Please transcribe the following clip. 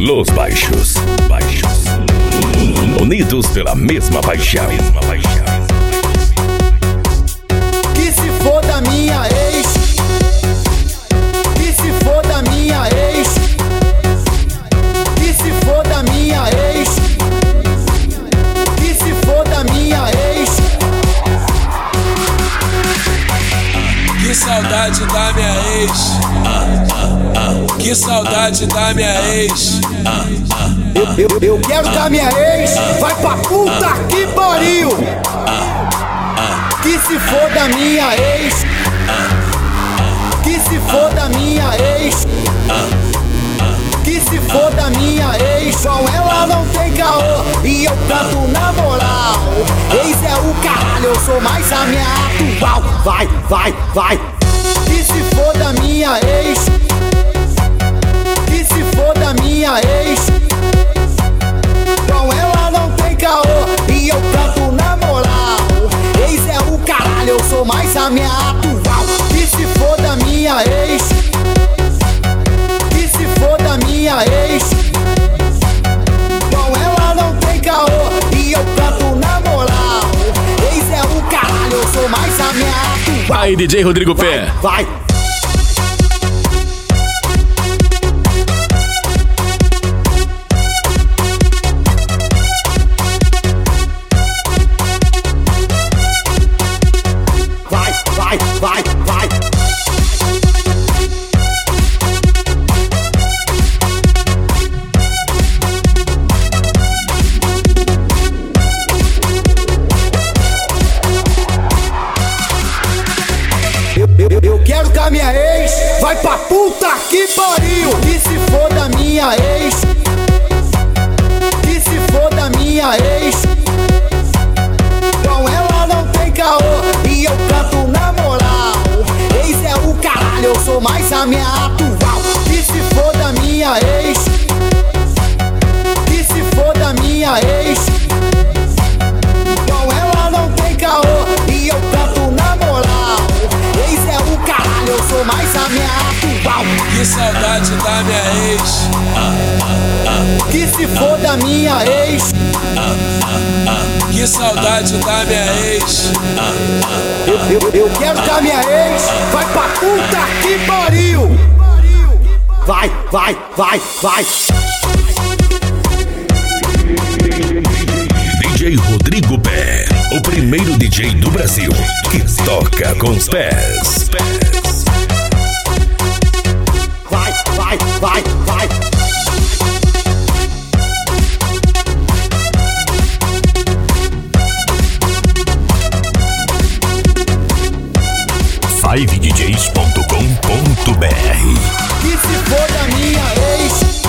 Los Baixos. Unidos pela mesma paixão. Que se for da minha ex. Que se for da minha ex. Que se for da minha ex. Que se for da minha ex. Que saudade da minha ex. Que saudade da minha ex. Eu quero que a minha ex vai pra puta que pariu. Que se for da minha ex. Que se for da minha ex. Que se for da minha ex. Com ela não tem caô e eu canto na moral. Ex é o caralho, eu sou mais a minha atual. Vai. Que se for da minha ex. Que se for da minha ex. Com ela não tem caô e eu canto na moral. Ex é o caralho, eu sou mais a minha atual. Que se for da minha ex. Que se for da minha ex. Com ela não tem caô e eu canto na moral. Ex é o caralho, eu sou mais a minha atual. Aí, DJ Rodrigo Pé. Vai. Eu quero que a minha ex vai pra puta que pariu. Que se for da minha ex. Que se for da minha ex. Com ela não tem caô e eu canto na moral. Ex é o caralho, eu sou mais a minha atual. Que se for da minha ex. Que se for da minha ex. Com ela não tem caô e eu canto na moral. Ex é o caralho, eu sou mais a minha atual. Que saudade da minha ex. Que se for da minha ex. Que saudade da minha ex. Eu quero que a minha ex vai pra puta que pariu. Vai. DJ Rodrigo Pé, o primeiro DJ do Brasil que toca com os pés. Vai. FiveDJs.com.br. Que se for da minha ex.